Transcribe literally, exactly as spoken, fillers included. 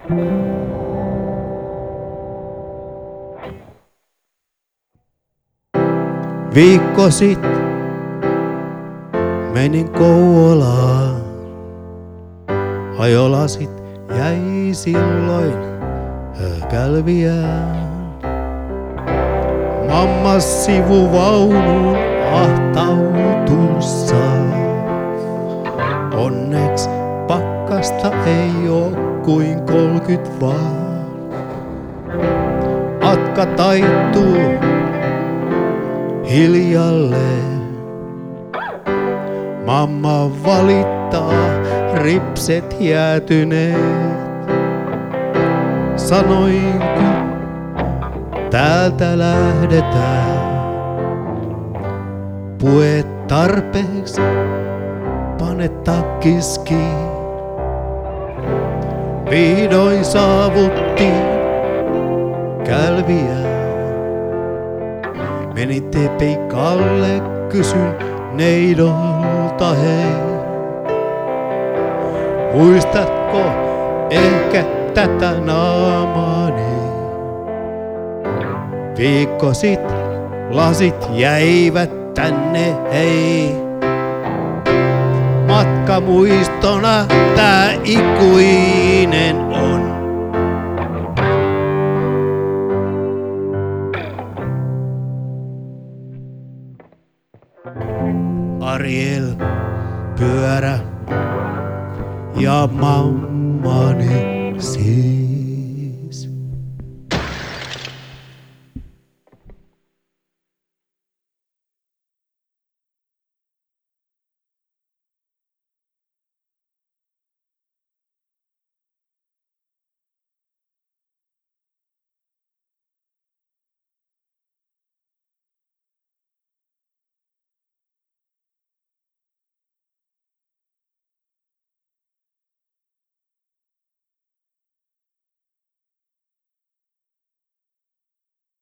Viikko sit menin Kouvolaan. Ajolasit jäi silloin kälviään. Mamma sivuvaunuun ahtautussa. Onneks pakkasta ei oo kuin kolkyt vaan. Matka taittuu hiljalleen. Mamma valittaa ripset jäätyneet. Sanoin kun täältä lähdetään. Pue tarpeeksi, pane takkis kiinni. Vihdoin saavuttiin Kälviään. Menin Tepikalle, kysyn neidolta hei. Muistatko ehkä tätä naamaani? Viikko sit lasit jäivät tänne hei. Matka muistona tää ikuinen on. Ariel, pyörä ja mammani siinä.